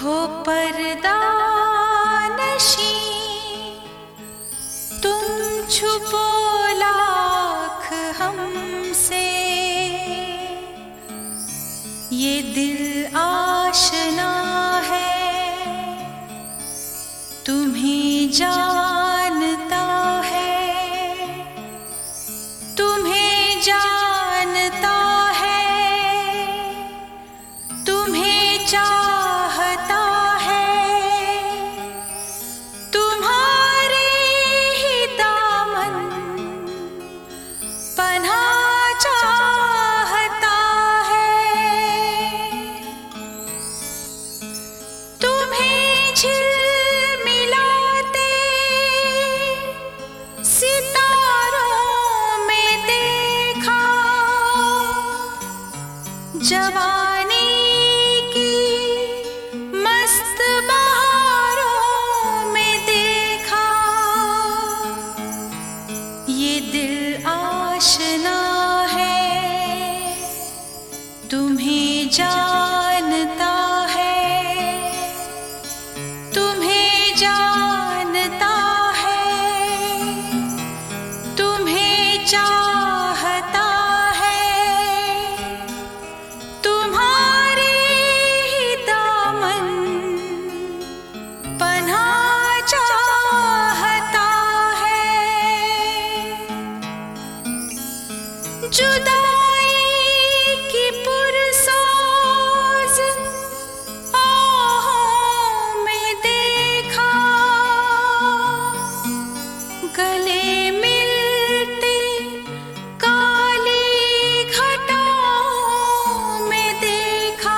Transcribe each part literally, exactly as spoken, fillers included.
हो पर्दा नशी तुम छुपो लाख हमसे, ये दिल आशना है तुम्हें जानता है, तुम्हें जानता है, तुम्हें चाहता है, तुम्हारे ही दामन पनाह चाहता है, तुम्हें झिलमिलाते सितारों में देखा, जवानी की मस्त बहारों में देखा, ये दिल आशना है तुम्हें जानता है, तुम्हें जानता है, तुम्हें चाहता है, तुम्हारे ही दामन पनाह चाहता है, जुदाई की पुरसोज आहों में देखा, गले मिलते काली घटाओं में देखा,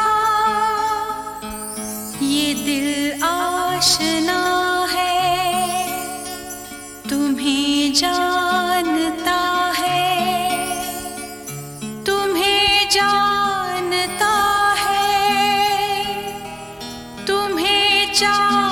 ये दिल आशना है तुम्हें जानता है, तुम्हें जानता है, तुम्हें चाहता